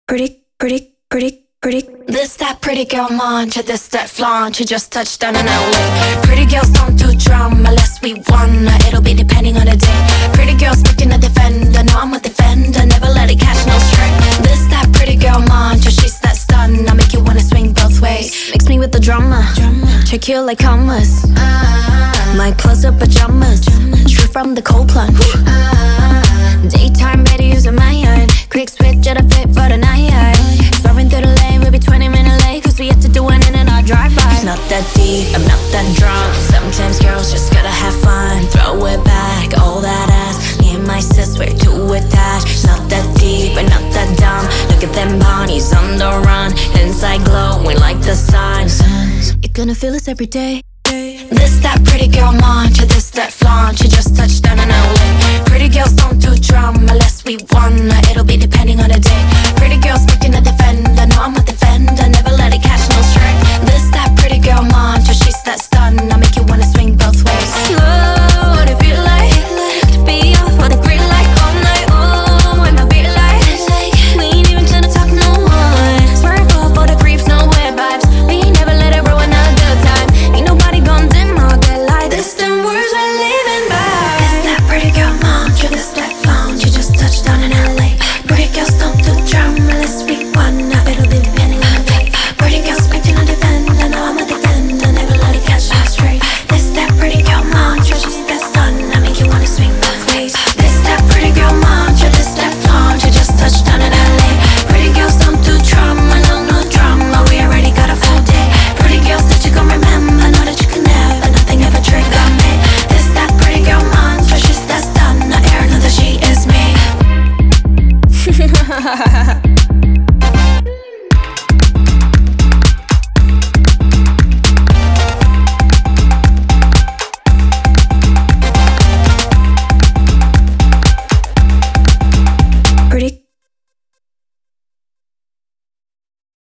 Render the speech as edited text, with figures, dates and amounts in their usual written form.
This that pretty girl mantra, this that flaunt. You just touched down in LA. Pretty girls don't do drama unless we wanna. It'll be depending on the day. Pretty girls picking a defender. No, I'm a defender, never let it catch no stray. This that pretty girl mantra, she's that stun. I make you wanna swing both ways. Mix me with the drama. Check you like commas. My clothes are pajamas. Straight from the cold plunge. Daytime better using my iron. Quick switch at a fit for the night. Swerving through the lane, we'll be 20 minutes late, cause we have to do it in and out drive-by. It's not that deep, I'm not that drunk. Sometimes girls just gotta have fun. Throw it back, all that ass. Me and my sis, we're too attached. It's not that deep, and not that dumb. Look at them bodies on the run. Inside glowing like the sun. You're gonna feel this every day. This that pretty girl mantra, this that flaunt. You just touched down in LA. Pretty girls don't do drama unless we wanna. It'll be depending on the day. Pretty